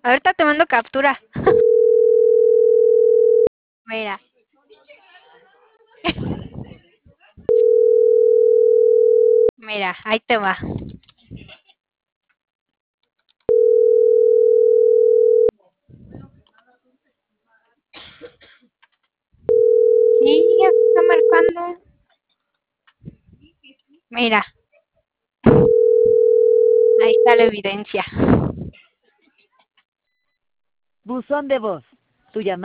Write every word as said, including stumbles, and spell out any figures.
Ahorita te mando captura. Mira. Mira, ahí te va. Sí, ya se está marcando. Mira. Ahí está la evidencia. Buzón de voz. Tu llamada